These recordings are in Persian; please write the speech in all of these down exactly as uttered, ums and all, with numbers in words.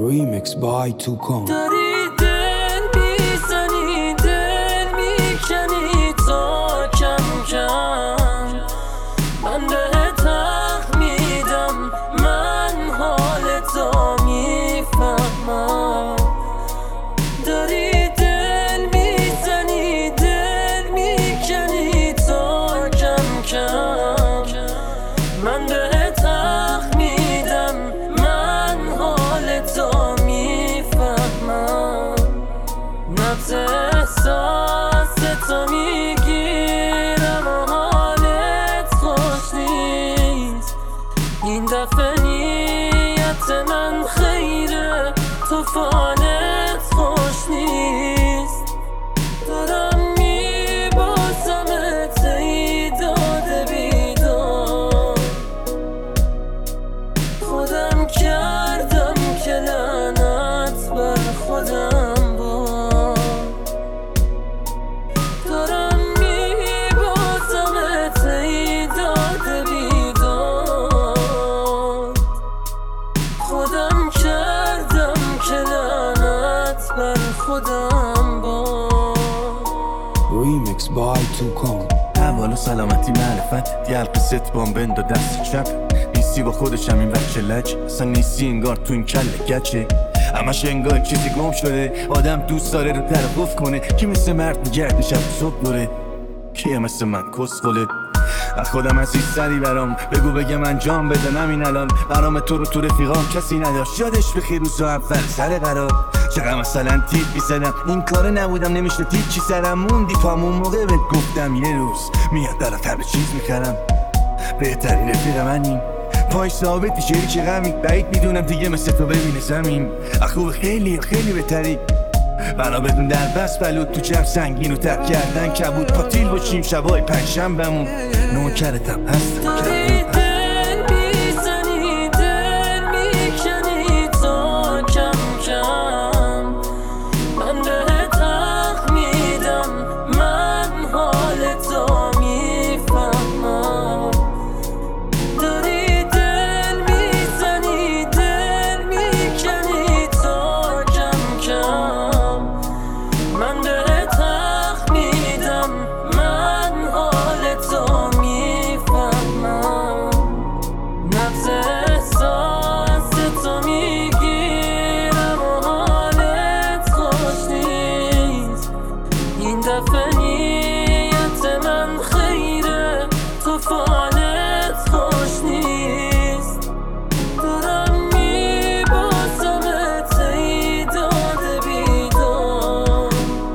Remix by Tucon. داری دل میزنی دل میکنی تا کم کم من بهت حق میدم من حالتو میفهمم داری دل میزنی دل میکنی تا کم کم من بهت حق میدم من حالتو میفهمم نبض احساس تو میگیرم و حالت خوش نیست این دفعه نیت من خیره تو فالت خوش نیست دارم میبازمت ای داده بیدار خودم کردم که لعنت بر خودم با دارم میبازمت ای داده بیدار خودم کردم که لعنت بر خودم با Remix by Tucon. احوال و سلامتی معرفت دیالق ست بام بند و دست چپ نیستی با خودشم این بچه لج اصلا نیستی انگار تو این کل گچه همش انگار چیزی گم شده آدم دوست داره رو طرف کنه کی مثل مرد میگرد شب صبح دوره کیه مثل من کسخله از خودم عزیز سری برام بگو بگم انجام بدنم این الان برام تو رو تو رفیقام کسی نداشت یادش بخیر روز اول سر قرار چقدر مثلا تیپ بیزدم این کاره نبودم نمیشه تیپ چی سرم موندی پامون موقع بهت گفتم یه روز میاد دارم تبه چیز میکردم بهترین رفیق منیم پای ثابتی شریک غمی بعید میدونم دیگه مثل تو ببینه زمین اخوب خیلی خیلی بهتری بنا بدون در بس بلود تو جمع سنگین و ترک کردن کبود پاتیل باشیم شبای پنجشنبهمون نوکرتم هستم داری دل میزنی دل میکنی تا کم کم من بهت حق میدم من حالتو میفهمم داری دل میزنی دل میکنی تا کم کم من بهت حق میدم من حالتو میفهمم نبض احساس تو میگیرم و حالت خوش نیست این دفعه نیت من خیره تو فالت خوش نیست دارم میبازمت ای داده بیدار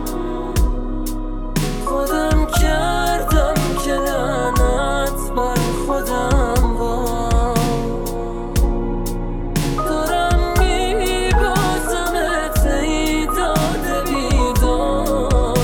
خودم کردم که لعنت بر خودم با دارم میبازمت ای داده بیدار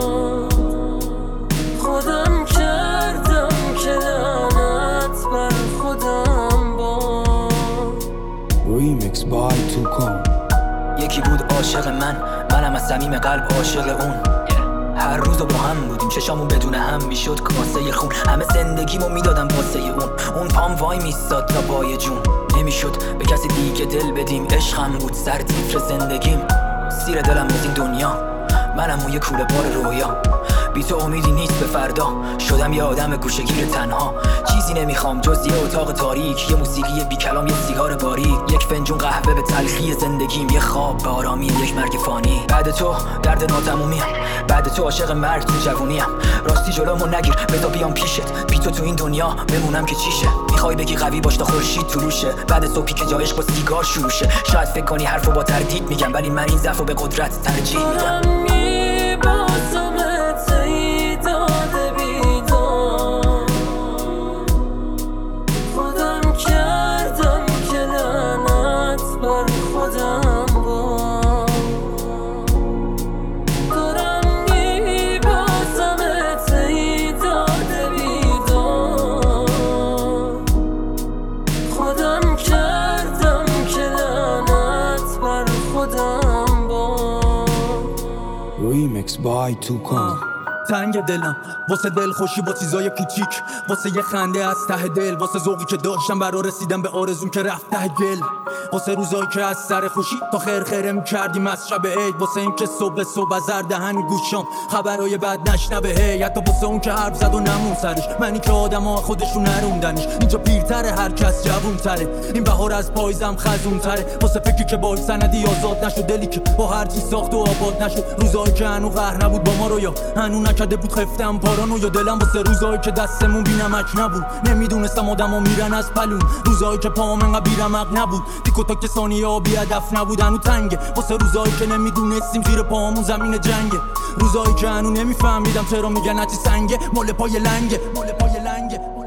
خودم کردم که لعنت بر خودم با Remix by Tucon. یکی بود عاشق من منم از صمیم قلب عاشق اون هر روز با هم بودیم چشامون بدون هم میشد کاسه خون همه زندگیمو میدادم واسه اون اون پام وای میستاد تا پای جون نمیشد به کسی دیگه دل بدیم عشقم بود سر تیتر زندگیم سیر دلم از این دنیا منم اون یه کوله بار رویا بی تو امیدی نیست به فردا شدم یه آدم گوشه‌گیر تنها چیزی نمیخوام جز یه اتاق تاریک یه موسیقی بی کلام یه سیگار باریک یک فنجون قهوه به تلخی زندگیم یه خواب به آرامی یک مرگ فانی بعد تو درد ناتمومیم بعد تو عاشق مرگ تو جوونیم راستی جلومو نگیر بذار بیام پیشت بی تو تو این دنیا بمونم که چیشه میخوای بگی قوی باش تا خورشید طلوشه بعد صبحی که جایش با سیگار شروع شه شاید فکر کنی حرفو با تردید میگم ولی من این ضعفو به قدرت ترجیح میدم میبازمت ای داده بیدار خودم کردم که لعنت بر خودم با دارم میبازمت ای داده بیدار خودم کردم که لعنت بر خودم با Remix by Tucon. تنگ دلم واسه دل خوشی با چیزای کوچیک، واسه یه خنده از ته دل، واسه ذوقی که داشتم برا رسیدم به آرزوم که رفت ته گل، واسه روزایی که از سر خوشی تا خیر خیره می‌کردیم از شب عید، واسه این که صبح صبح از هر دهن گوشام خبرای بد نشنوه هی، حتی واسه اون که حرف زد و نمون سرش، منی که آدم‌ها خودشون نروندنش، اینجا پیرتره هر کس جوون‌تره، این بهار از پاییزم خزون‌تره، واسه فکری که با سندی آزاد نشد، دلی که با هر چی ساخت و آباد نشد، روزایی که هنو قهر نبود با ما رو، یا هنو نکرده بود خفتم پارانو، یا دلم واسه روزایی که دستمون بی‌نمک نبود، نمیدونستم آدما میرن از پلون، روزایی که پام انقدر بی‌رمق نبود، تیک و تاک ثانیه‌ها بی هدف نبود، هنو تنگه واسه روزایی که نمیدونستیم زیر پامون زمین جنگه، روزایی که هنو نمیفهمیدم چرا میگن هرچی سنگه مال پای لنگه، مال پای لنگه.